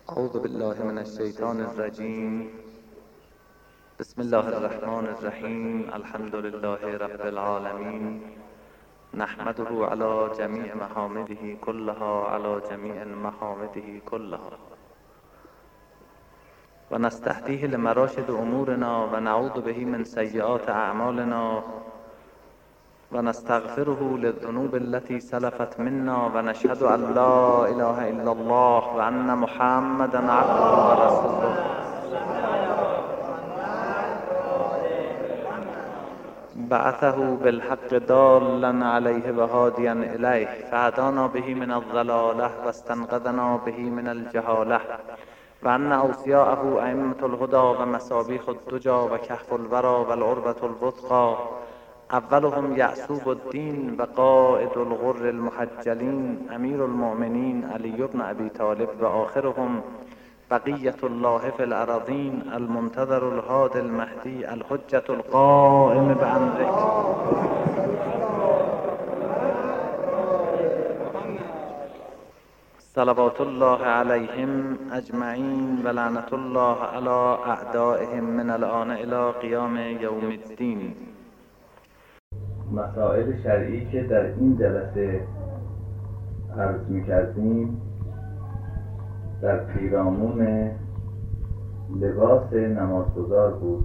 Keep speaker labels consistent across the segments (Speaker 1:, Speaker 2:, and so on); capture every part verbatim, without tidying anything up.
Speaker 1: اعوذ بالله من الشیطان الرجیم. بسم الله الرحمن الرحیم. الحمد لله رب العالمین، نحمده علی جمیع محامده كلها، علی جمیع محامده كلها، و نستهدیه لمراشد امورنا و نعوذ به من سیئات اعمالنا و نستغفره للذنوب التي سلفت منا و نشهد ان لا اله الا الله و ان محمدا عبده و رسوله بعثه بالحق دالا عليه و هادیا الیه فهدانا به من الضلاله و استنقذنا به من الجهاله و ان اوصیاءه ائمة الهدى و مصابیح الدجى و کهف الورى و العروة الوثقى، اولهم یعصوب الدین و قائد الغر المحجلین امیر المؤمنین علی بن ابی طالب و آخرهم بقیة الله فی الارضین المنتظر الهادی المهدی الحجة القائم بامرک. صلوات الله علیهم اجمعین و لعنت الله علی اعدائهم من الآن الی قیام یوم الدین.
Speaker 2: مسائل شرعی که در این جلسه عرض می‌کردیم در پیرامون لباس نمازگزار بود.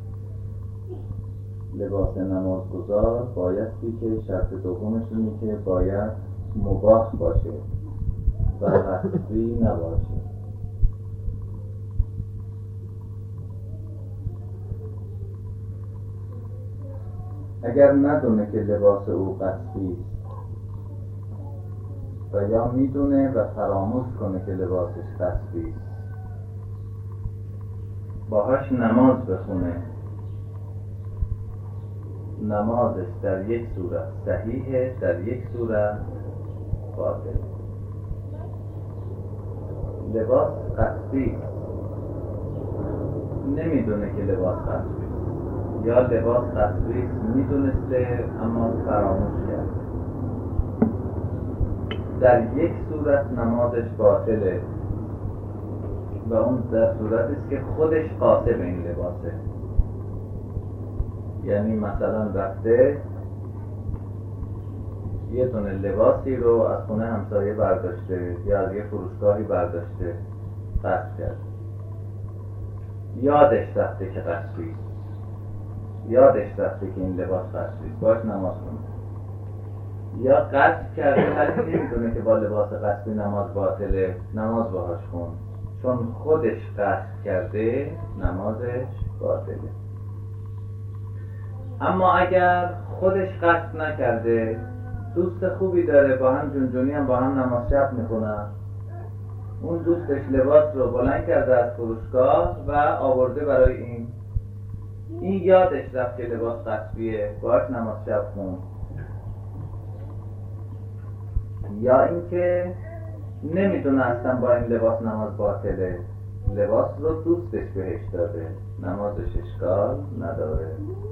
Speaker 2: لباس نمازگزار بایستی که شرط دومش اینه که باید مباح باشه و غصبی نباشه. اگر ندونه که لباس او غصبی و یا میدونه و فراموش کنه که لباسش غصبی، باهاش نماز بخونه، نمازش در یک صورت صحیحه، در یک صورت باطله. لباس غصبی، نمیدونه که لباس غصبی یا لباس غصبی میدونسته اما فراموش کرد، در یک صورت نمازش باطله و اون در صورتی است که خودش قاصد این لباسه. یعنی مثلا رفته یه دونه لباسی رو از خونه همسایه برداشته یا از یه فروشگاهی برداشته غصب کرد، یادش رفته که غصبی، یادش رفته که این لباس غصبی، باش نماز کنه. یا غصب کرده ولی نمیدونه که با لباس غصبی نماز باطله، نماز باهاش کن، چون خودش غصب کرده نمازش باطله. اما اگر خودش غصب نکرده، دوست خوبی داره، با هم جونجونی هم با هم نماز شب میخونن، اون دوستش لباس رو بلند کرده از فروشگاه و آورده برای این، این یادش رفت که لباس غصبیه، باید نماز شب خون. یا اینکه نمیدونه اصلا با این لباس نماز باطله، لباس رو دوستش بهش داده، نمازش اشکال نداره،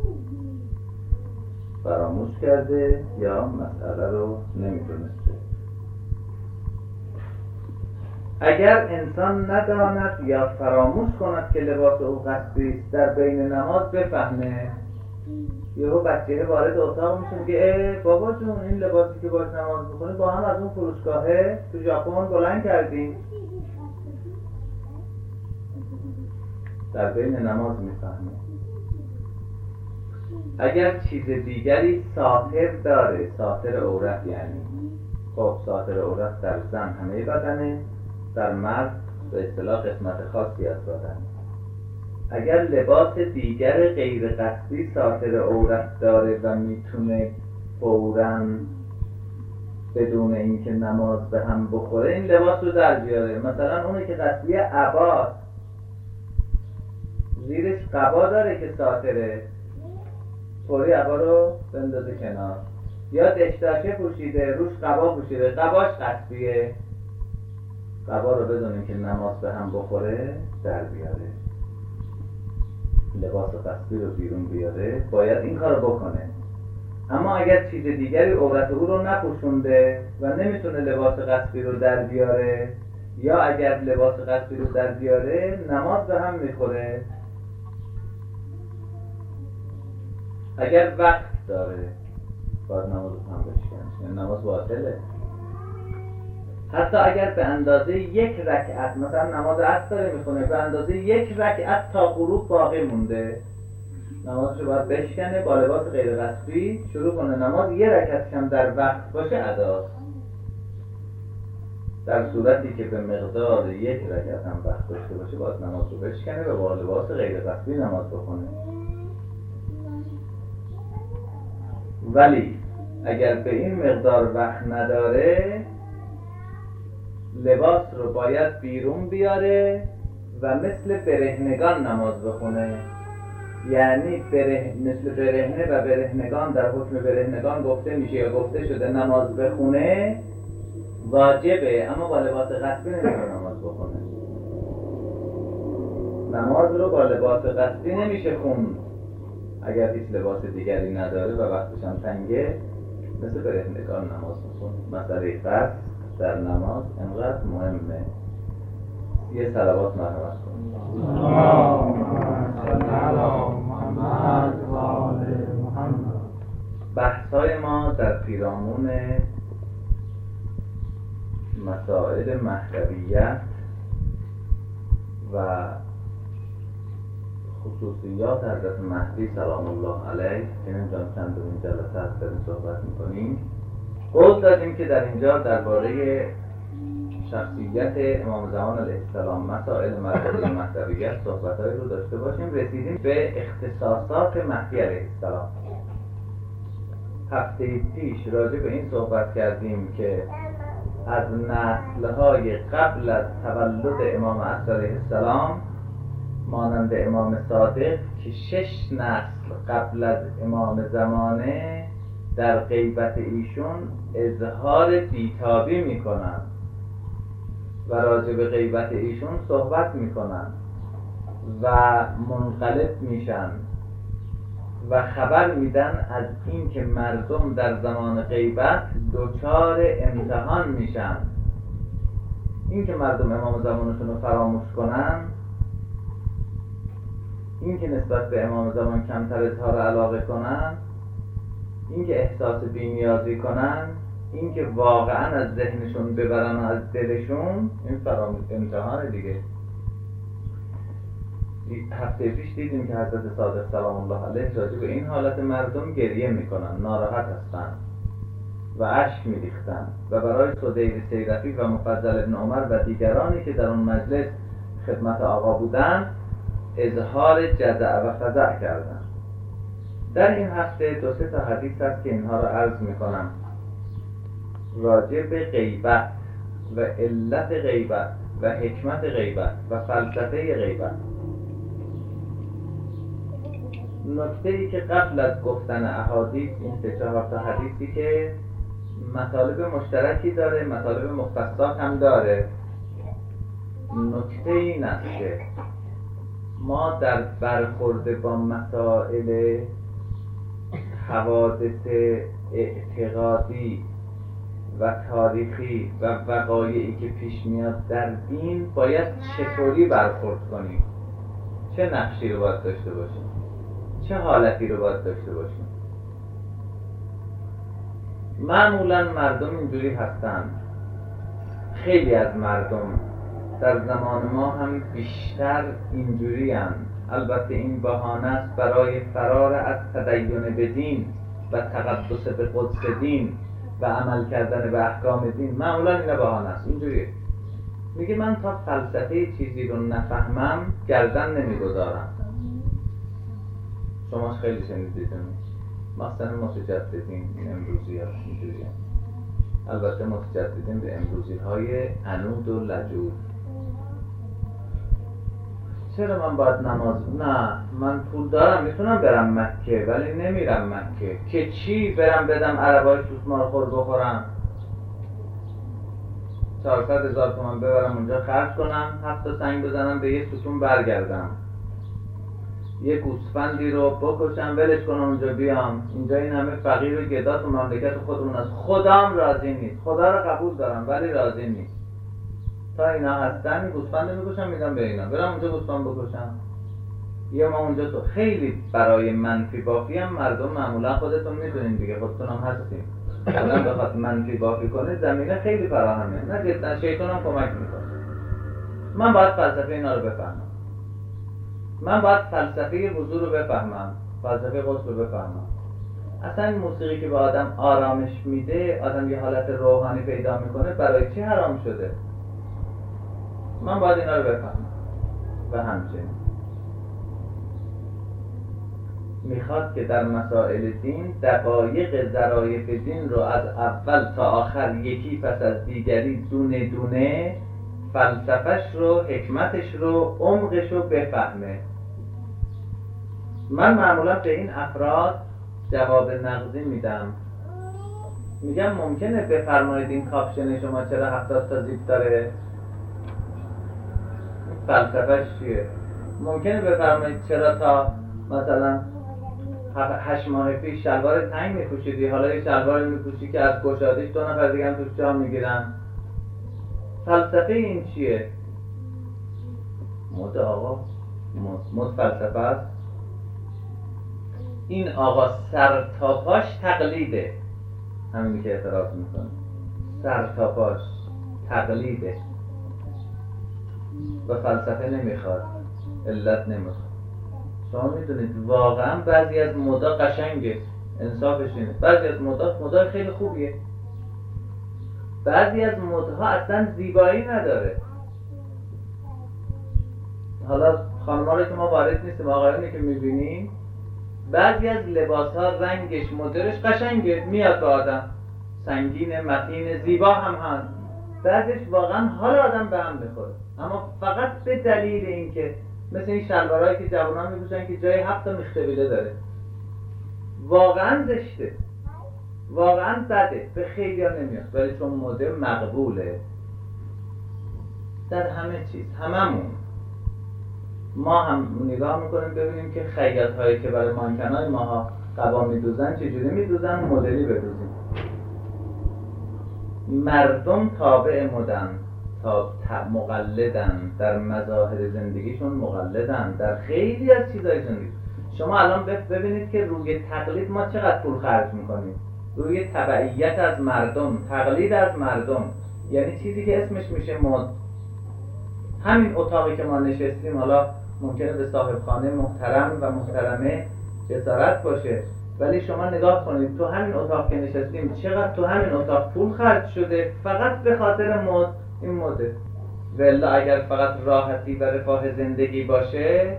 Speaker 2: فراموش کرده یا مسئله رو نمیدونسته. اگر انسان نداند یا فراموش کند که لباس او غصبی است، در بین نماز بفهمه، یهو بچه وارد اتاق میشه میگه ای بابا جون این لباسی که باش نماز میخونی با هم از اون فروشگاهه تو ژاپن بلند کردیم، در بین نماز میفهمه. اگر چیز دیگری ساتر داره، ساتر عورت، یعنی خب ساتر عورت در زن همه بدنه، در مرد به اصطلاح قسمت خاصی از بدن. اگر لباس دیگر غیر قصدی ساتر عورت داره و میتونه فوراً بدون اینکه نماز به هم بخوره این لباس رو در بیاره، مثلا اونه که قصدی عبا زیرش قبا داره که ساتره، فوری عبا رو بندازه کنار، یا دشتاشه پوشیده روش قبا پوشیده، قباش قصدیه، قبا رو بدون اینکه نماز به هم بخوره در بیاره، لباس قصدی رو بیرون بیاره، باید این کار رو بکنه. اما اگر چیز دیگری عورت او رو نپوشونده و نمیتونه لباس قصدی رو در بیاره یا اگر لباس قصبی رو در بیاره نماز به هم میخوره. اگر وقت داره باید نماز هم بشکنه، یعنی نماز باطله. حتی اگر به اندازه یک رکعت، مثلا نماز عصر داره میخونه، به اندازه یک رکعت تا غروب باقی مونده، نمازش رو باید بشکنه، با لباس غیر قصبی شروع کنه نماز، یه رکعتش هم در وقت باشه اداست. در صورتی که به مقدار یک رکعت هم وقت داشته باشه باید نماز رو بشکنه و با لباس غیر قصبی نماز بخونه. ولی اگر به این مقدار وقت نداره لباس رو باید بیرون بیاره و مثل برهنگان نماز بخونه. یعنی بره... مثل برهنه و برهنگان در حکم برهنگان گفته میشه یا گفته شده نماز بخونه واجبه، اما با لباس قصبی نمیشه نماز بخونه. نماز رو با لباس قصبی نمیشه خوند اگر هیچ لباس دیگری نداره و وقتش هم تنگه، مثل برهنگان نماز میخونه. مسئله قصد در نماز انقدر مهمه. یه صلوات مرحمت کنید. بحث‌های ما در پیرامون مسائل مهدویت و خصوصیات حضرت مهدی سلام الله علیه که نمی‌دونم چندمین جلسه هست داریم صحبت می‌کنیم. قول دادیم که در اینجا درباره شخصیت امام زمان علیه السلام، مسائل مربوط به مهدویت صحبت‌هایی رو داشته باشیم. رسیدیم به اختصاصات مهدی علیه السلام. هفته پیش راجع به این صحبت کردیم که از نسل‌های قبل از تولد امام عصر علیه السلام مانند امام صادق که شش نسل قبل از امام زمانه در غیبت ایشون اظهار بیتابی میکنن و راجع به غیبت ایشون صحبت میکنن و منقلب میشن و خبر میدن از این که مردم در زمان غیبت دچار امتحان میشن. این که مردم امام زمانشون رو فراموش کنن، این که نسبت به امام زمان کمتر اظهار علاقه کنن، این که احساس بی‌نیازی کنن، این که واقعا از ذهنشون ببرن و از دلشون، این فراموش امتحان دیگه. هفته پیش دیدیم که حضرت صادق سلام الله علیه راجع به این حالت مردم گریه میکنن، ناراحت هستن و اشک میریختن و برای سدیر سیرفی و مفضل ابن عمر و دیگرانی که در اون مجلس خدمت آقا بودن اظهار جزع و فزع کردن. در این هفته دو سه تا حدیث هست که اینها رو عرض میکنم راجع به غیبت و علت غیبت و حکمت غیبت و فلسفه غیبت. نکته‌ای که قبل از گفتن احادیث، این سه چهار تا حدیثی که مطالب مشترکی داره، مطالب مختصات هم داره، نکته این است که ما در برخورد با مسائل حوادث اعتقادی و تاریخی و وقایعی که پیش میاد در دین باید چطوری برخورد کنیم، چه نقشی رو باید داشته باشیم، چه حالتی رو باید داشته باشیم. معمولا مردم اینجوری هستن، خیلی از مردم در زمان ما هم بیشتر اینجوری هم. البته این بهانه است برای فرار از تدین به دین و تقدس به قدس دین و عمل کردن به احکام دین. معمولا این بهانه است، اینجوریه. میگه من تا فلسفه چیزی رو نفهمم گردن نمیگذارم. شما خیلی شنیدید مثلا متجددین این امروزی ها اینجوری هم. البته متجددین به امروزی های عنود و لجود. چرا من باید نماز؟ نه من پول دارم میتونم برم مکه ولی نمیرم مکه. که چی برم بدم عربای سوسمار خور بخورم، چهارصد هزار تومان ببرم اونجا خرج کنم، هفت تا سنگ بزنم به یه ستون برگردم، یه گوسفندی رو بکشم ولش کنم اونجا بیام. اینجا این همه فقیر و گدا تو مملکت خودمون است. خدام راضی نیست، خدا رو قبول دارم ولی راضی نیست. تا اینا هستن گوسفند میکشم میدم به اینا، برم اونجا گوسفند بکشم. یا ما اونجا تو خیلی برای منفی بافی هم مردم معمولا خودتون میدونین دیگه، خودتون هم هستین، آدم بخواد منفی بافی کنه زمینه خیلی فراهمه، نه جدا شیطان هم کمک میکنه. من باید فلسفه اینا رو بفهمم، من باید فلسفه وضو رو بفهمم، فلسفه غسل رو بفهمم. اصلا این موسیقی که به آدم آرامش میده، آدم یه حالت روحانی پیدا میکنه، برای چی حرام شده؟ من باید اینا رو بفهمم. و همچنین میخواد که در مسائل دین دقایق ظرایف دین رو از اول تا آخر یکی پس از دیگری دونه دونه فلسفهش رو، حکمتش رو، عمقش رو بفهمه. من معمولا به این افراد جواب نقضی میدم، میگم ممکنه بفرمایید این کاپشن شما چرا هفتاد تا زیپ داره؟ فلسفهش چیه؟ ممکنه بفرمایید چرا تا مثلا هشت ماه پیش شلوار تنگ میپوشیدی، حالا یه شلوار میپوشی که از گشادیش دو نفر دیگه هم توش جا میگیرن؟ فلسفه این چیه؟ مد آقا، مد فلسفه است. این آقا سر تا پاش تقلیده، همینی که اعتراض میکنه، سر تا پاش تقلیده و فلسفه نمیخواد، علت نمیخواد. شما میدونید واقعا بعضی از مدا قشنگه، انصافش اینه، بعضی از مدا مدا خیلی خوبیه، بعضی از مدها اصلا زیبایی نداره. حالا خانم‌ها رو که ما وارد نیستیم، آقایونی که میبینیم بعضی از لباس‌ها رنگش مدرش قشنگه، میاد به آدم، سنگین، متین، زیبا هم هست، بعضش واقعا حال آدم به هم میخوره، اما فقط به دلیل اینکه مثل این شلوارهایی که جوانان میپوشن که جای هفت تا میختبیله داره، واقعا زشته، واقعا بده، به خیلی ها نمیاد، ولی چون مده مقبوله در همه چیز، هممون ما هم نگاه میکنیم ببینیم که خیاط هایی که برای مانکنای ماها قبا میدوزن چجوری میدوزن، مدلی بدوزیم. مردم تابع مدن، تا مقلدن در مظاهر زندگیشون، مقلدن در خیلی از چیزای زندگی. شما الان ببینید که روی تقلید ما چقدر پول خرج میکنیم، روی تبعیت از مردم، تقلید از مردم، یعنی چیزی که اسمش میشه مد. همین اتاقی که ما نشستیم، حالا ممکنه به صاحب خانه محترم و محترمه جسارت باشه، ولی شما نگاه کنید تو همین اتاق که نشستیم چقدر تو همین اتاق پول خرج شده فقط به خاطر مد. این مده. والا اگر فقط راحتی و رفاه زندگی باشه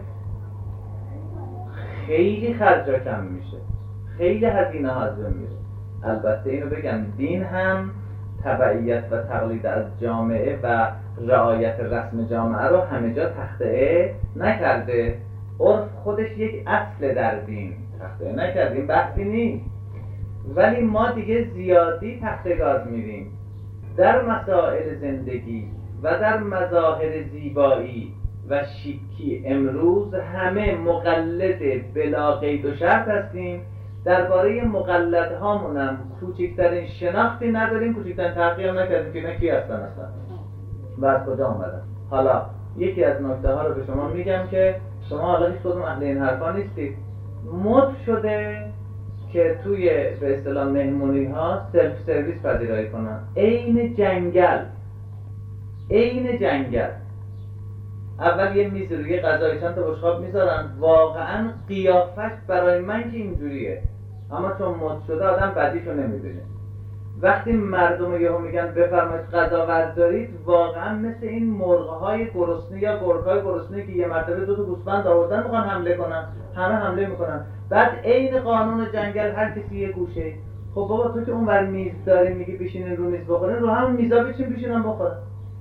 Speaker 2: خیلی خرجا کم میشه، خیلی هزینه ها از بین میره. البته اینو بگم دین هم تبعیت و تقلید از جامعه و رعایت رسم جامعه رو همه جا تخطئه نکرده. عرف خودش یک اصل در دین، تخطئه نکرده، این بحثی نیست، ولی ما دیگه زیادی تخته گاز میریم در مسائل زندگی و در مظاهر زیبایی و شیکی. امروز همه مقلد بلا قید و شرط هستیم، درباره مقلدهامون هم کوچکترین شناختی نداریم، کوچکترین تحقیق نکردیم که اینا کی هستن اصلا و از کجا اومدن. حالا یکی از نکته ها رو به شما میگم که شما حالا هیچ کدوم اهل این حرفا نیستید. مد شده که توی به اصطلاح مهمونی ها سلف سرویس پذیرایی کنن، عین جنگل، عین جنگل. اول یه میز روی غذای چند تا بشقاب میذارن، واقعا قیافش برای من که اینجوریه، اما چون مد شده آدم بدیشو نمیبینه. وقتی مردم یهو میگن بفرمایید غذا وردارید، واقعا مثل این مرغ‌های گرسنه یا گرگ‌های گرسنه که یه مرتبه دو تا گوسفند آوردن میخوان حمله کنن، همه حمله میکنن. بعد عین قانون جنگل هر کسی یه گوشه. خب بابا تو که اونور میز داری میگی بشینین رو میز بخورین، رو همون میزا بچین بشینن بخورن.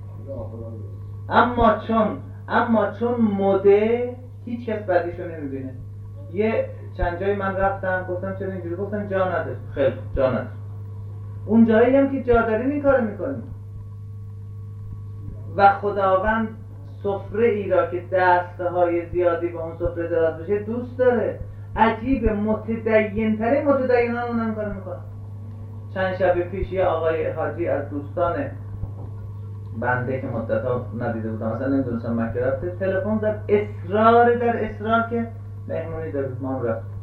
Speaker 2: اما چون اما چون مده هیچ کس بدیشو نمیبینه. یه چند جایی من رفتم گفتم چرا اینجوری، گفتم جا نداره. خیلی جا نداره. اون جایی هم که جا دارین این کارو میکنیم. و خداوند سفره ای را که دستهای زیادی به اون سفره دراز بشه دوست داره. عجیب، متدین تره متدینان اونم کارو میکنن. چند شب پیش یه آقای حاجی از دوستان بنده که مدت‌ها ندیده بودم، مثلا نمیدونستم مکه رفته، تلفن زد اصرار در اصرار که مهمونی داره. ما هم رفت،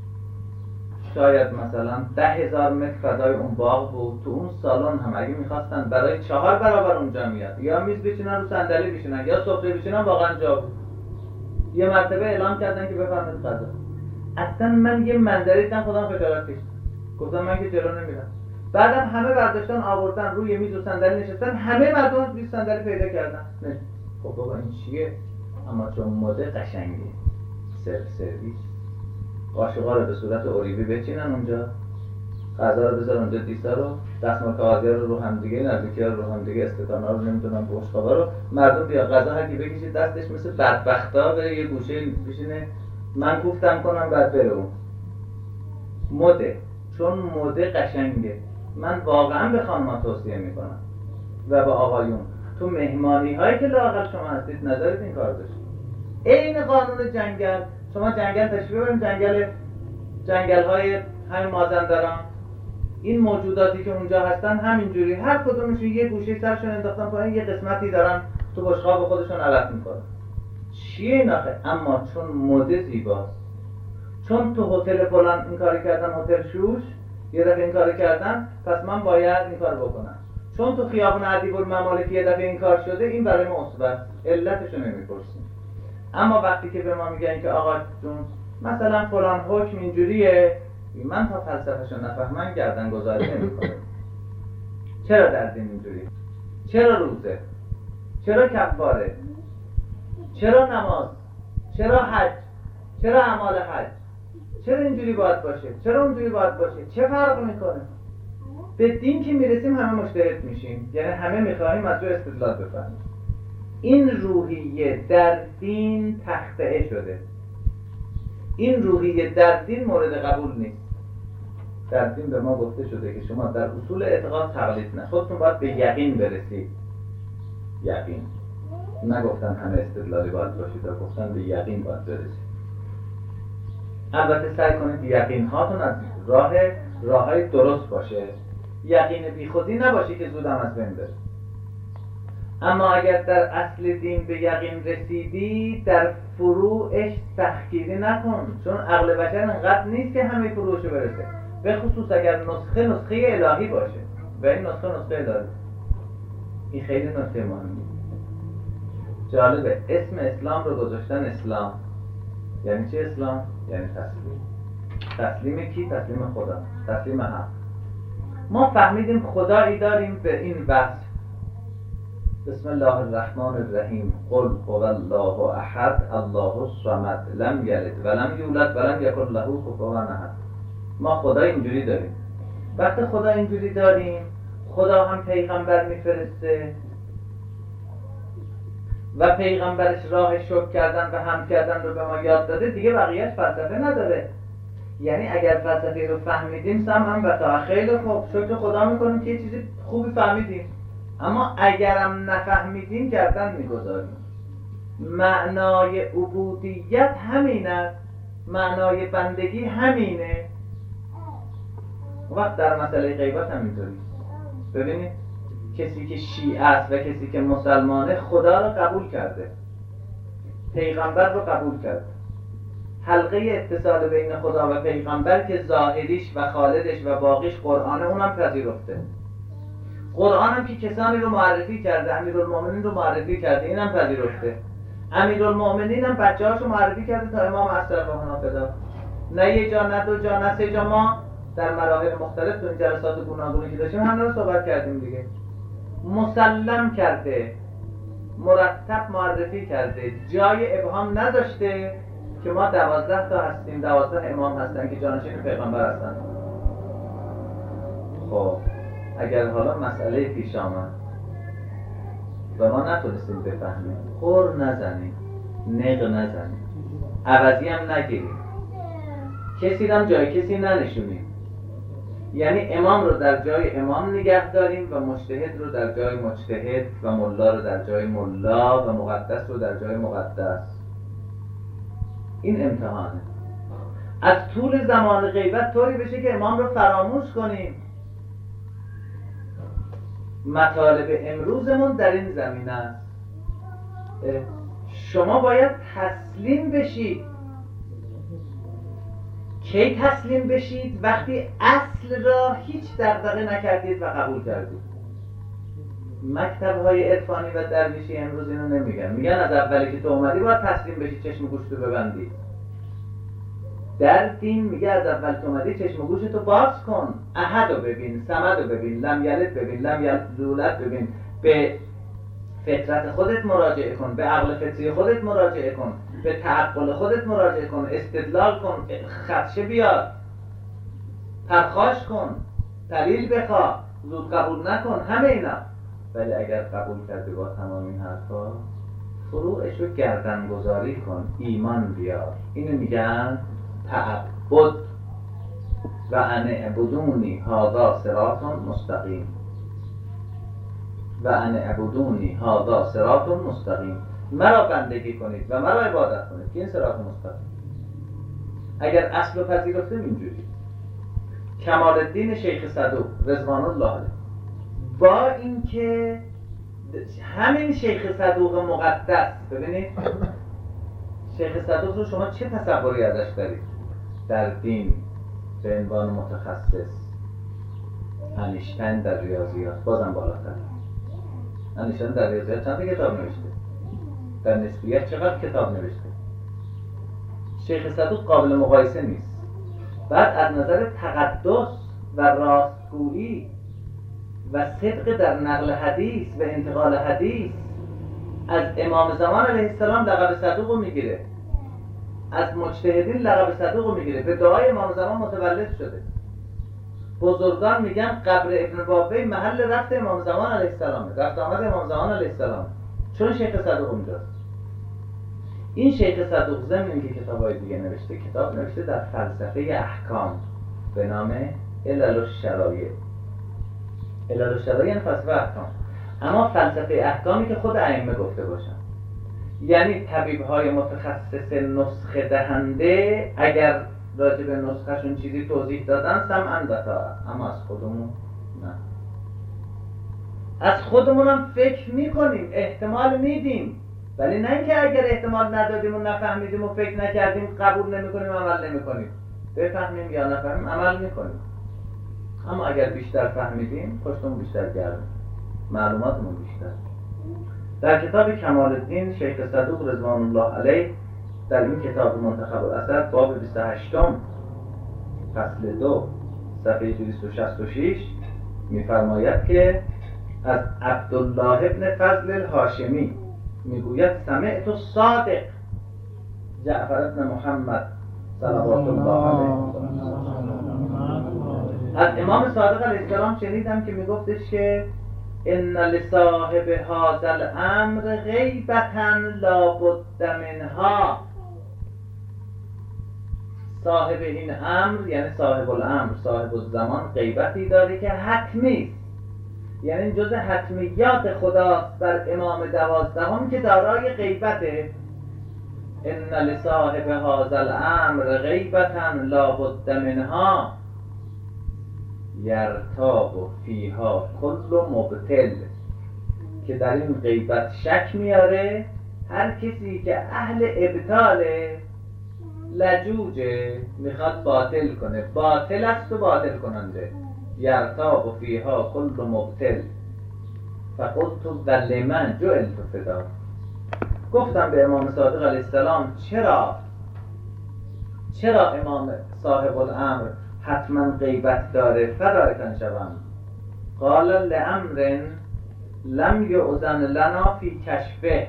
Speaker 2: شاید مثلا ده هزار متر فضای اون باغ بود. تو اون سالن هم اگه میخواستن برای چهار برابر اون جمعیت یا میز بچینن رو صندلی بشینن یا سفره بشینن، واقعا جا بود. یه مرتبه اعلام کردن که بفرمایید غذا. اصلا من یه منظری دیدم خودم خجالت کشیدم، گفتم من که جلو نمیرم. بعدم همه برداشتن آوردن روی میز و صندلی نشستن، همه مردم روی صندلی پیدا کردن. نه خب بابا این چیه؟ اما چون مده قشنگه، سرو سرویس، قاشقا رو به صورت اوریبی بچینن اونجا، غذا رو بذارن اونجا، دیسا رو، دستمال کاغذی رو رو هم دیگه، نزدیکی رو رو هم دیگه، استکانا رو نمیدونم، بشقابا رو، مردم بیا غذا هر کی بکشه دستش مثل بدبختا بره یه گوشه بشینه، من گفتم کنم بعد بره اون. مده، چون مده قشنگه. من واقعا به خانم‌ها توصیه میکنم و به آقایون، تو مهمانی هایی که لااقل شما هستید ندارید این کار بشه. عین قانون جنگل، شما جنگل تشریف ببرید، جنگل جنگل های همین مازندران، این موجوداتی که اونجا هستن همینجوری هر کدومشون یه گوشه سرشون انداختن پایین، یه قسمتی دارن تو بشقاب خودشون علف میکنن. چیه این آخه؟ اما چون مده زیباست، چون تو هتل فلان این کاری کردن، هتل شوش یه دفعه این کاری کردن، پس من باید این کار بکنم. چون تو خیابون ادیب الممالک یه دفعه این کار شده، این برای ما مثبت، علتشو نمیپرسیم. اما وقتی که به ما میگن که آقا جون مثلا فلان حکم اینجوریه، من تا فلسفه‌شو نفهمم گردن گذاری نمی‌کنم. چرا در دین اینجوریه؟ چرا روزه؟ چرا کفاره؟ چرا نماز؟ چرا حج؟ چرا اعمال حج؟ چرا اینجوری باید باشه؟ چرا اونجوری باید باشه؟ چه فرق میکنه؟ به دین که میرسیم همه مجتهد میشیم، یعنی همه میخواهیم از رو استدلال بفهمیم. این روحیه در دین تخطئه شده. این روحیه در دین مورد قبول نیست. در دین به ما گفته شده که شما در اصول اعتقاد تقلید نه، خودتون باید به یقین برسید. یقین. نگفتن همه استدلالی باید باشید، گفتن به یقین باید برسید. البته سعی کنید یقین هاتون از راه راههای درست باشه. یقین بیخودی نباشه که زودم از بین بره. اما اگر در اصل دین به یقین رسیدی، در فروعش تحقیری نکن، چون عقل بشر انقدر نیست که همه فروعشو برسه، به خصوص اگر نسخه نسخه الهی باشه و این نسخه نسخه الهی. این خیلی نکته مهمه. جالبه اسم اسلام رو گذاشتن اسلام. یعنی چه اسلام؟ یعنی تسلیم. تسلیم کی؟ تسلیم خدا، تسلیم حق. ما فهمیدیم خدایی داریم به این وصف. بسم الله الرحمن الرحیم، قل هو الله احد الله الصمد لم یلد ولم یولد ولم یکن له کفوا احد. ما خدا اینجوری داریم. وقتی خدا اینجوری داریم، خدا هم پیغمبر میفرسته و پیغمبرش راه شکر کردن و حمد کردن رو به ما یاد داده، دیگه بقیهش فلسفه نداره. یعنی اگر فلسفه رو فهمیدیم سم هم بتا خیلی خوب، شکر خدا میکنیم که یه چیزی خوبی فهمیدیم. اما اگرم نفهمیدیم گردن میگذاریم. معنای عبودیت همین است، معنای بندگی همینه. وقت در مسئله غیبت همینطوری. ببینید کسی که شیعه است و کسی که مسلمانه خدا رو قبول کرده، پیغمبر رو قبول کرده، حلقه اتصال بین خدا و پیغمبر که ظاهریش و خالدش و باقیش قرآنه اونم پذیرفته. قرآن هم که کسانی رو معرفی کرده، امیرالمومنین رو معرفی کرده، اینم پذیرفته. امیرالمومنین هم بچه هاشو معرفی کرده تا امام عصر و حنافظه. نه یه جا، نه دو جا، نه سه جا. ما در مراحل مختلف تو این جلسات گوناگونی که داشتیم همه رو صحبت کردیم دیگه. مسلم کرده، مرتب معرفی کرده، جای ابهام نداشته که ما دوازده تا هستیم، دوازده امام هستن که جانشین پیغمبر هستن. خب اگر حالا مسئله پیش آمد و ما نتونستیم بفهمیم، خور نزنیم، نق نزنیم، عوضی هم نگیریم، کسی هم جای کسی ننشونیم. یعنی امام رو در جای امام نگه داریم و مجتهد رو در جای مجتهد و ملا رو در جای ملا و مقدس رو در جای مقدس. این امتحانه. از طول زمان غیبت طوری بشه که امام رو فراموش کنیم. مطالب امروزمون در این زمینه است. شما باید تسلیم بشید. کی تسلیم بشید؟ وقتی اصل را هیچ دغدغه نکردید و قبول کردید. مکتب‌های عرفانی و درویشی امروز اینو نمیگن، میگن از اولی که تو اومدی باید تسلیم بشی، چشم و گوشتو ببندی. در دین میگه از اول تو اومدی چشم و گوشتو باز کن، احدو ببین، صمدو ببین، لم یلد ببین، لم یولد ببین، به فطرت خودت مراجعه کن، به عقل فطری خودت مراجعه کن، به تعقل خودت مراجعه کن، استدلال کن، خدشه بیار، پرخاش کن، دلیل بخواه، زود قبول نکن، همه اینا. ولی اگر قبول کردی با تمام این حرفا، فروعش رو گردن گذاری کن، ایمان بیار. اینو میگن تعبد. و ان اعبدونی هذا صراط مستقیم، و ان اعبدونی هذا صراط مستقیم، مرا بندگی کنید و مرا عبادت کنید که این صراط مستقیم. اگر اصل و پذیرفتیم اینجوری. کمال الدین شیخ صدوق رضوان الله علیه، با اینکه همین شیخ صدوق مقدس، ببینید شیخ صدوق رو شما چه تصوری ازش دارید در دین به عنوان متخصص؟ انیشتین در ریاضیات، بازم بالاتر. انیشتین در ریاضیات چند کتاب نوشته؟ در نسبیت چقدر کتاب نوشته؟ شیخ صدوق قابل مقایسه نیست. بعد از نظر تقدس و راستگویی و صدق در نقل حدیث و انتقال حدیث از امام زمان علیه السلام لقب صدوق رو میگیره، از مجتهدین لقب صدوق رو میگیره، به دعای امام زمان متولد شده. بزرگان میگن قبر ابن بابی محل رفت امام زمان علیه السلامه، رفت آمد امام زمان علیه السلام، چون شیخ صدوق اونجاست. این شیخ صدوق ضمن اینکه کتاب‌های دیگه نوشته، کتاب نوشته در فلسفه احکام به نام علل الشرایع. علل الشرایع یعنی فلسفه احکام، اما فلسفه احکامی که خود ائمه گفته باشن. یعنی طبیب‌های متخصص نسخه دهنده اگر راجع به نسخه‌شون چیزی توضیح دادن سمعاً و طاعة، اما از خودمون نه. از خودمون هم فکر می‌کنیم، احتمال میدیم، ولی نه اینکه اگر احتمال ندادیم و نفهمیدیم و فکر نکردیم قبول نمی‌کنیم، عمل نمی‌کنیم. بفهمیم یا نفهمیم عمل می‌کنیم. اما اگر بیشتر فهمیدیم پشتمون بیشتر گرم، معلوماتمون بیشتر. در کتاب کمال الدین شیخ صدوق رضوان الله علیه در این کتاب منتخب الاثر باب بیست و هشت فصل دو صفحه دویست و شصت و شش می‌فرماید که از عبدالله ابن فضل الهاشمی میگوید سمعت الصادق جعفر ابن محمد صلوات الله علیه از امام صادق علیه السلام شنیدم که میگفتش که ان لصاحب هذا الامر غیبتا لا بد منها. صاحب این امر یعنی صاحب الامر، صاحب الزمان، غیبتی داره که حتمی است، یعنی جز حتمیات خداست بر امام دوازدهم که دارای غیبته. ان لصاحب هذا الامر غیبتا لا بد منها یرتاب فیها کل مبتل، که در این غیبت شک میاره هر کسی که اهل ابطاله، لجوجه، میخواد باطل کنه، باطل است و باطل کننده. یرتاب فیها کل مبتل فقلت ولمن جعلت فدا. گفتم به امام صادق علیه السلام چرا چرا امام صاحب الامر حتما غیبت داره؟ فدایتن شوم. قال لامر لم یؤذن لنا فی کشفه.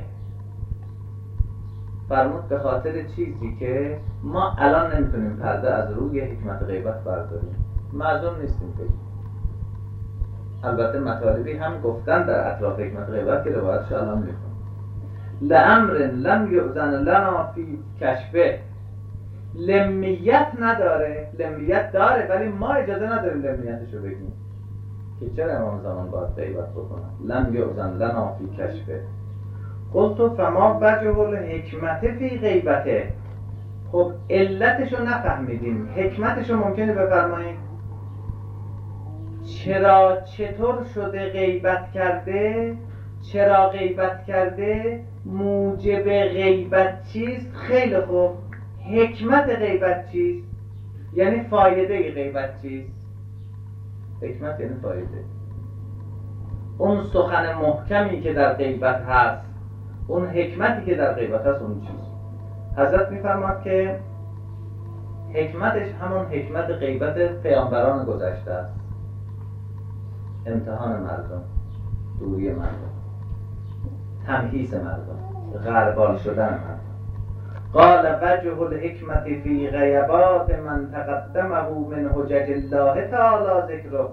Speaker 2: فرمود به خاطر چیزی که ما الان نمیتونیم پرده از روی حکمت غیبت برداریم، معذور نیستیم بگیم. البته مطالبی هم گفتن در اطراف حکمت غیبت که روایتش الان میخونم. لامر لم یؤذن لنا فی کشفه، لمیت نداره، لمیت داره ولی ما اجازه نداریم لمیتشو بگیم که چرا امام زمان باید غیبت بکنن. لم یؤذن لنا فی کشفه. قلت فما وجه الحکمت فی غیبته. خب علتشو نفهمیدیم، حکمتشو ممکنه بفرمایید؟ چرا چطور شده غیبت کرده؟ چرا غیبت کرده؟ موجب غیبت چیست؟ خیلی خوب، حکمت غیبت چیست؟ یعنی فایده غیبت چیست؟ حکمت یعنی فایده. اون سخن محکمی که در غیبت هست، اون حکمتی که در غیبت هست، اون چیست؟ حضرت می‌فرماد که حکمتش همون حکمت غیبت پیامبران گذشته است. امتحان مردم، دوری مردم، تمحیص مردم، غربال شدن مردم. قال وجه الحکمت فی غیبات من تقدمه من حجج الله تعالی ذکره.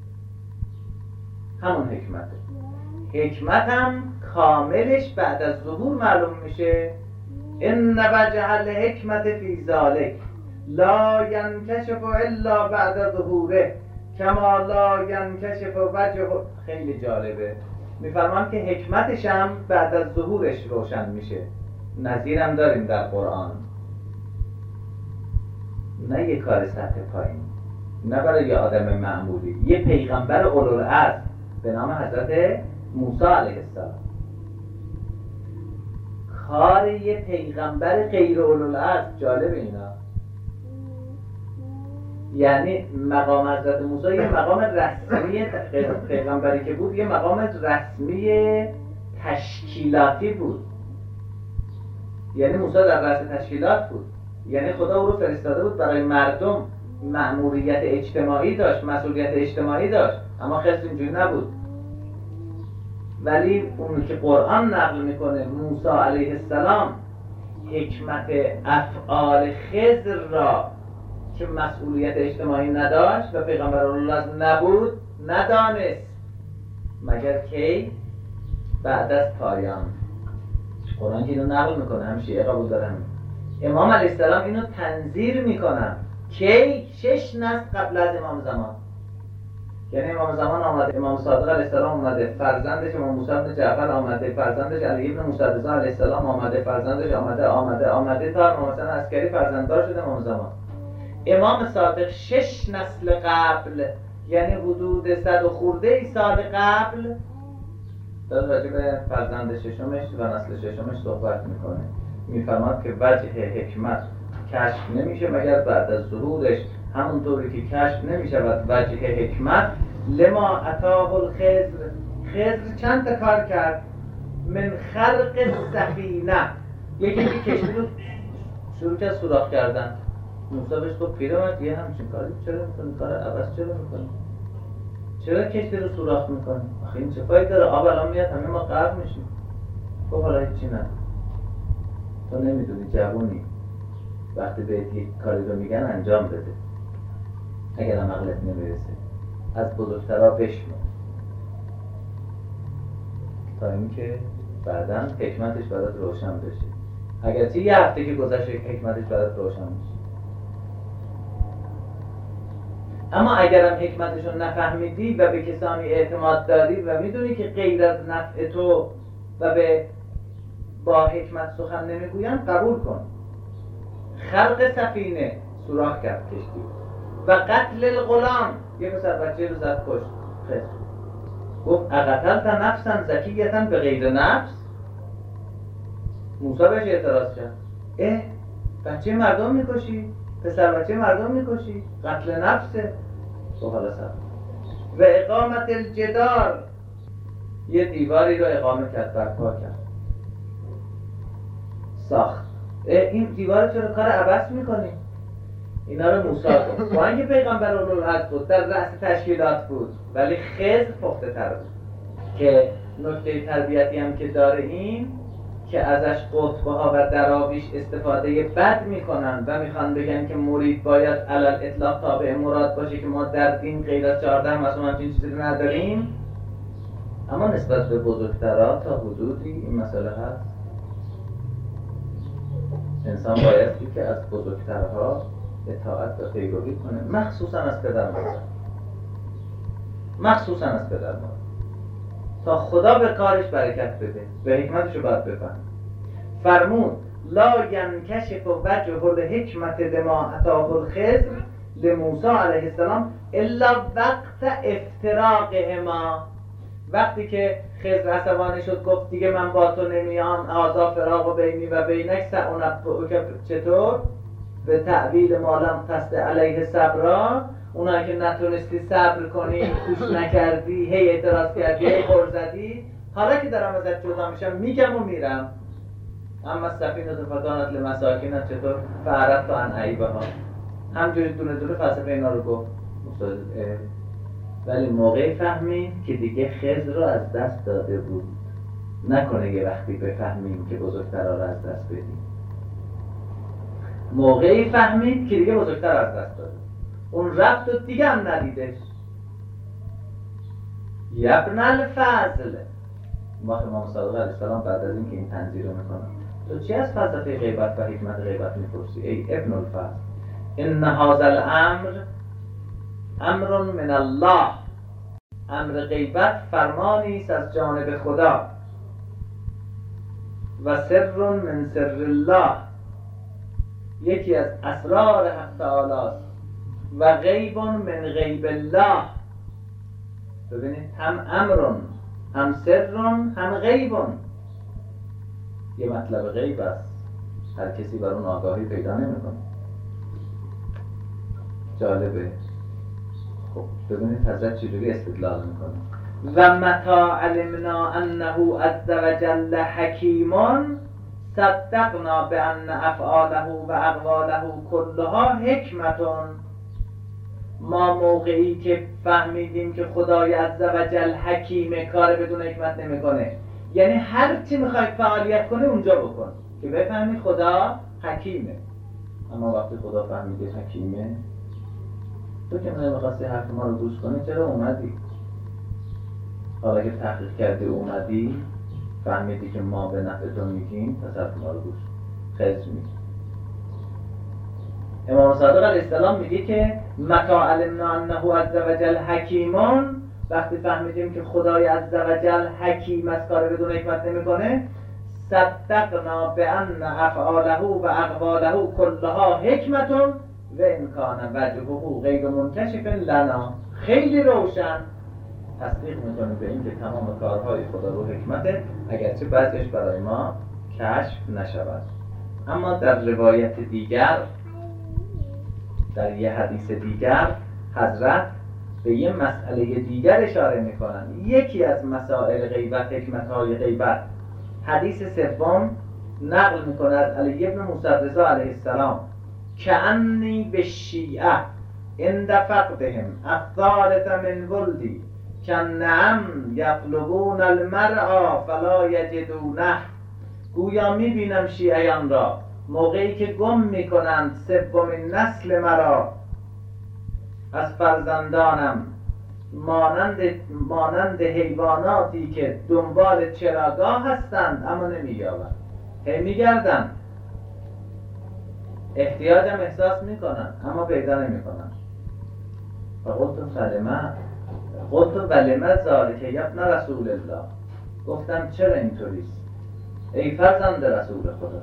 Speaker 2: همون حکمته. حکمت هم کاملش بعد از ظهور معلوم میشه. ان وجه الحکمت فی ذلک لا ینکشف الا بعد ظهوره کما لا ینکشف وجه. خیلی جالبه، میفرمان که حکمتش هم بعد از ظهورش روشن میشه. نظیرم داریم در قرآن. نه یه کار سطح پایین، نه برای یه آدم معمولی، یه پیغمبر اولوالعزم به نام حضرت موسی علیه السلام. کار یه پیغمبر غیر اولوالعزم. جالب اینا. یعنی مقام حضرت موسی یه مقام رسمی پیغمبری که بود، یه مقام رسمی تشکیلاتی بود. یعنی موسی در رأس تشکیلات بود. یعنی خدا او رو فرستاده بود برای مردم. مأموریت اجتماعی داشت، مسئولیت اجتماعی داشت. اما خضر اینجوری نبود. ولی اون که قرآن نقل میکنه موسی علیه السلام حکمت افعال خضر را که مسئولیت اجتماعی نداشت و پیغمبر الله نبود ندانست مگر کی؟ بعد از پایان. قرآن که اینو نقل میکنه، هم شیعه قبول دارن. امام علیه السلام اینو تنظیر میکنن کی؟ شش نسل قبل از امام زمان. یعنی امام زمان آمده، امام صادق علیه السلام آمده، فرزندش امام موسی بن جعفر آمده، فرزندش علی بن موسی رضا علیه السلام آمده، فرزندش آمده آمده آمده تا امام حسین عسکری فرزنددار شده امام زمان. امام صادق شش نسل قبل، یعنی حدود صد و خورده ای سال قبل، داره راجع به فرزند ششمش و نسل ششمش صحبت میکنه. میفرماد که وجه حکمت کشف نمیشه مگر بعد از ظهورش. همونطوری که کشف نمیشود وجه حکمت لما اتاه الخضر. خضر چند تا کار کرد؟ من خلق سفینه، یکی که کشتی رو شروع کرد سوراخ کردن. موسی بهش گفت پیرمرد یه همچین کاری چرا میکنی؟ کار عوض چرا میکنی؟ چرا کشتی رو سوراخ میکنی؟ آخه این چه فایده داره؟ آب الان میاد همه ما غرق میشیم. گفت حالا هیچی نداره، تو نمیدونی، جوونی، وقتی بهت یک کاری رو میگن انجام بده. اگر هم عقلت نمیرسه از بزرگترها بشنو، تا اینکه بعداً حکمتش برات روشن بشه. اگرچه یه هفته که گذشت حکمتش برات روشن بشه. اما اگرم حکمتش رو نفهمیدی و به کسانی اعتماد داری و میدونی که غیر از نفع تو و به با حکمت سخن نمیگوین، قبول کن. خلق سفینه، سوراخ کرد کشتی، و قتل الغلام، یه پسر بچه رو زد کشت. خیلی گفت اقتلت نفسا زکیتا به غیر نفس. موسی بهش اعتراض کرد، اه بچه مردم میکشی؟ پسر بچه مردم میکشی؟ قتل نفسه. تو حالا سر و اقامت الجدار، یه دیواری رو اقامه کرد، برپا کرد، ساخت. این دیوار چرا کار عبث میکنی؟ اینا رو موسی گفت. با اینکه پیغمبر اولوالعزم بود، در رأس تشکیلات بود، ولی خضر پخته تر بود. که نکته تربیتی هم که داره این که ازش قطبه ها و دراویش استفاده بد میکنن و میخوان بگن که مرید باید علل اطلاق تابع مراد باشه، که ما در دین غیر از چهارده مثلا همچین چیزی نداریم. اما نسبت به بزرگترها تا حدودی این مسئله هست. انسان بایستی که از بزرگترها اطاعت و پیروی کنه، مخصوصا از پدر مادر، مخصوصا از پدر مادر، تا خدا به کارش برکت بده، به حکمتشو باید بفهم. فرمود لا ینکشف وجه الحکمت لما اتاه الخضر لموسی علیه السلام الا وقت افتراقهما، وقتی که خضر عصبانی شد گفت دیگه من با تو نمیام، آذا فراق و بینی و بینک سأنبئک چطور به تعویل مالم تست علیه صبرا، اونایی که نتونستی صبر کنی، گوش نکردی، هی اعتراض کردی، هی غر زدی، حالا که دارم ازت جدا میشم میگم و میرم. اما سفینه فکانت لمساکین چطور فعرفت عن عیبها، همجوری دونه دونه فلسفه اینا رو گفت. ولی موقعی فهمید که دیگه خضر رو از دست داده بود. نکنه یه وقتی بفهمیم که بزرگترها رو از دست بدیم. موقعی فهمید که دیگه بزرگتر از دست داده، اون رفت و دیگه هم ندیدش. یبن الفضل، وقتی امام صادق علیه السلام بعد از این که این تنظیر رو میکنه، تو چی از فلسفه غیبت و حکمت غیبت میپرسی؟ ای ابن الفضل، ان هذا الامر امر من الله، امر غیبت فرمانی است از جانب خدا، و سر من سر الله، یکی از اسرار حق تعالی است، و غیب من غیب الله. ببینید هم امرون، هم سرون، هم غیبون. یه مطلب غیب است، هر کسی بر اون آگاهی پیدا نمیکنه. جالبه. خب ببینید حضرت چجوری استدلال میکنه. و متا علمنا انه عز وجل حکیمون صدقنا بان افعاله و اقواله کلها حکمتون. ما موقعی که فهمیدیم که خدای عز وجل حکیمه، کار بدون حکمت نمیکنه، یعنی هر چی میخوای فعالیت کنه اونجا بکن که بفهمی خدا حکیمه. اما وقتی خدا فهمیده حکیمه، تو که نمیخواستی حرف ما رو گوش کنی چرا اومدی؟ حالا که تحقیق کردی اومدی فهمیدی که ما به نفع تو میگیم، پس حرف ما رو گوش خیز میگیم. امام صادق علیه السلام میگه که متا علمنا انه عز وجل حکیمون، وقتی فهمیدیم که خدای عز وجل حکیم است، کار بدون حکمت نمیکنه، صدقنا بان افعاله و اقواله کلها حکمتون و امکان وجهه غیر منکشف لنا. خیلی روشن تصدیق میکنیم به این که تمام کارهای خدا رو حکمته، اگرچه بعضیش برای ما کشف نشود. اما در روایت دیگر، در یه حدیث دیگر، حضرت به یه مسئله دیگر اشاره میکنن. یکی از مسائل غیبت، حکمتهای غیبت، حدیث سوم نقل میکنه از علی ابن موسی رضا علیه السلام که انی به شیعه عند فقدهم الثالث من ولدی که نعم یطلبون المرعى فلا یجدونه. گویا میبینم شیعیان را موقعی که گم میکنند سومین نسل مرا از فرزندانم، مانند مانند حیواناتی که دنبال چراگاه هستند اما نمییابند. هی میگردند، احتیاجم احساس میکنن اما پیدا نمیکنن. و قلت کلمه قلت ولمه ذالک یبن رسول الله، گفتم چرا اینطوریست ای فرزند رسول خدا؟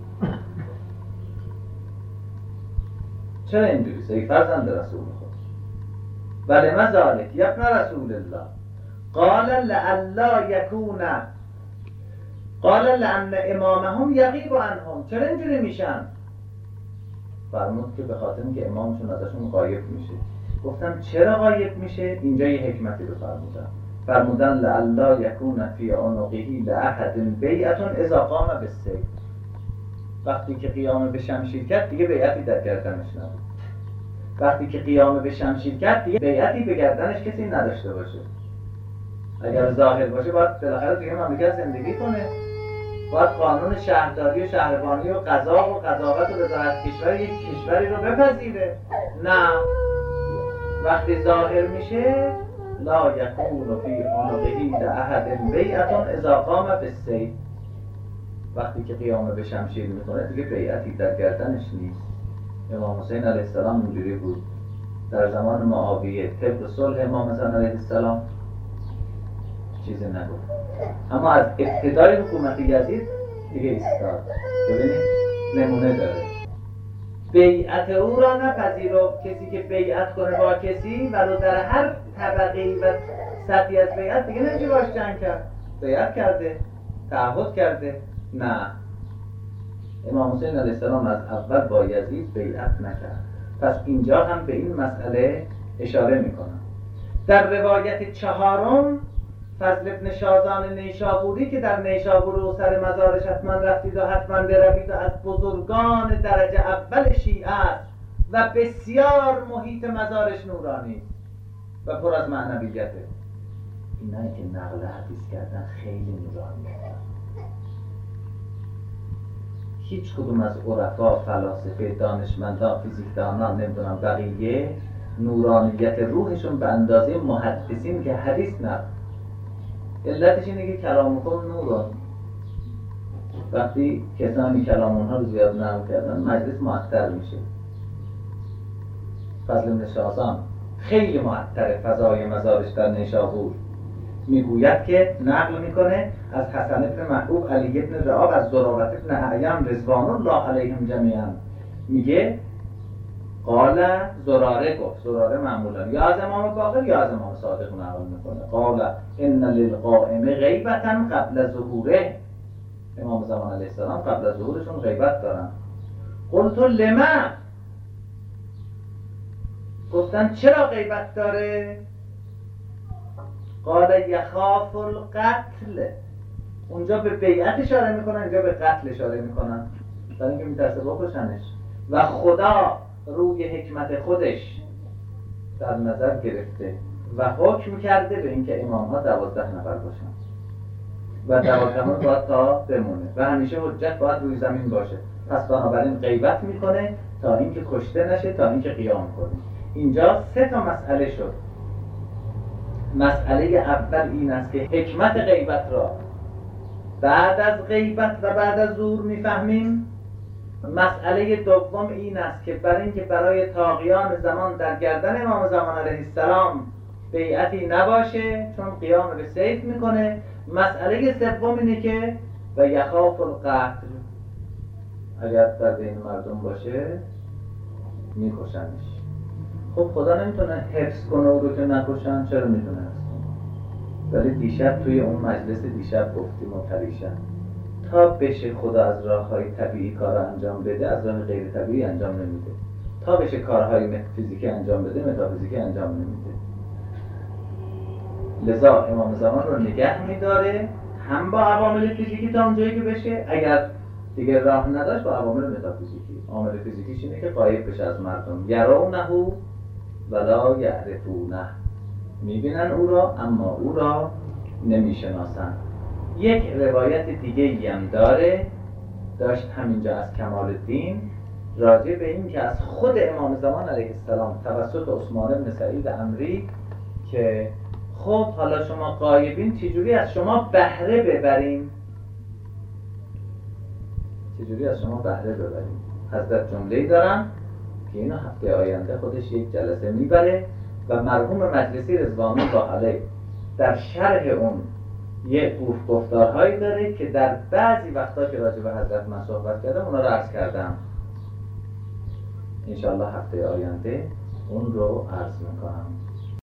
Speaker 2: چرا اینطوریست ای فرزند رسول خدا؟ ولمه ذالک یبن رسول الله؟ قال لعلا یکون قال لان امامهم یغیب عنهم. چرا اینجوری میشن؟ فرمود که به خاطر اینکه امامشون ازشون غایب میشه. گفتم چرا غایب میشه؟ اینجا یه حکمتی رو فرمودن. فرمودن لعلا یکون فی عنقه لاحد بیعة اذا قام بالسیف. وقتی که قیام به شمشیر کرد دیگه بیعتی در گردنش نبود. وقتی که قیام به شمشیر کرد دیگه بیعتی به گردنش کسی نداشته باشه. اگر ظاهر باشه باید بالاخره دیگه مملکت زندگی کنه، باید قانون شهرداری و شهربانی و قضا و قضاوت و وزارت کشور یک کشوری رو بپذیره. نه، وقتی ظاهر میشه لا یکون فی عنقه لاحد بیعة اذا قام بالسیف. وقتی که قیام به شمشیر میکنه دیگه بیعتی در گردنش نیست. امام حسین علیه السلام اینجوری بود. در زمان معاویه طبق صلح امام حسین علیه السلام چیزی نگفت، اما از ابتدای حکومت یزید دیگه ایستاد. ببینید نمونه داره. بیعت او را نپذیرفت. کسی که بیعت کنه با کسی ولو در هر طبقه‌ای و سطحی از بیعت دیگه نمیشه باش جنگ کرد. بیعت کرده، تعهد کرده، نه. امام حسین علیه السلام از اول با یزید بیعت نکرد. پس اینجا هم به این مسئله اشاره میکنم. در روایت چهارم فضل ابن شازان نیشابوری که در نیشابور و سر مزارش حتما رفتید و حتما بروید و از بزرگان درجه اول شیعه است و بسیار محیط مزارش نورانی و پر از معنویته. اینایی که نقل حدیث کردن خیلی نورانی هستن. هیچ کدوم از عرفا، فلاسفه، دانشمندان، فیزیکدانان، نمیدونم بقیه نورانیت روحشون به اندازه محدثین که حدیث نقل. علتش اینه که کلامکم نوران. وقتی کسانی کلام اونها رو زیاد نقل کردن مجلس معطر میشه. فضل بن شازان خیلی معطر فضای مزارش در نیشابور. میگوید که نقل میکنه از حسن بن محبوب، علی بن رعاب، از زرارت بن اعیم رضوان الله علیهم جمیعا. میگه قال زراره گفت، زراره معمولا یا از امام باقر یا از امام صادق نقل میکنه، قال ان للقائم غیبتا قبل ظهوره. امام زمان علیه السلام قبل از ظهورشون غیبت دارن. قلت لما، گفتن چرا غیبت داره؟ قال یخاف القتل. اونجا به بیعت اشاره میکنن، اینجا به قتل اشاره میکنن، برای اینکه میترسه بکشنش. و خدا روی حکمت خودش در نظر گرفته و حکم کرده به اینکه امام ها دوازده نفر باشن و دوازده ها باید تا بمونه و همیشه حجت باید روی زمین باشه. پس بنابراین غیبت میکنه تا اینکه کشته نشه، تا اینکه قیام کنه. اینجا سه تا مسئله شد. مسئله اول این است که حکمت غیبت را بعد از غیبت و بعد از ظهور میفهمیم. مسئله دوم این است که برای اینکه برای طاغیان زمان در گردن امام زمان علیه السلام بیعتی نباشه چون قیام به سیف میکنه. مسئله سوم اینه که و یخاف القتل، اگر در بین مردم باشه میکشنش. خب خدا نمیتونه حفظ کنه او رو که نکشن، چرا میتونه حفظ کنه؟ ولی دیشب توی اون مجلس دیشب گفتیم و پریشن تا بشه خدا از راههای طبیعی کار انجام بده، از راه غیر طبیعی انجام نمیده. تا بشه کارهای متافیزیکی انجام بده، متافیزیکی انجام نمیده. لذا امام زمان رو نگه میداره هم با عوامل فیزیکی تا اونجایی که بشه، اگر دیگه راه نداشت با عوامل متافیزیکی. عامل فیزیکیش اینه که غایب بشه از مردم. یرونه ولا یعرفونه، میبینن او را اما او را نمیشناسن. یک روایت دیگه ای هم داره، داشت همینجا از کمال الدین، راجع به این که از خود امام زمان علیه السلام توسط عثمان بن سعید عمری که خب حالا شما غایبین چجوری از شما بهره ببریم، چجوری از شما بهره ببریم. حضرت جمله‌ای دارن که اینو هفته آینده خودش یک جلسه میبره و مرحوم مجلسی رضوان الله علیه در شرح اون یه گفت گفتارهایی داره که در بعضی وقتا که راجع به حضرت من صحبت کردم اونا رو عرض کردم. انشاءالله هفته آینده اون رو عرض میکنم.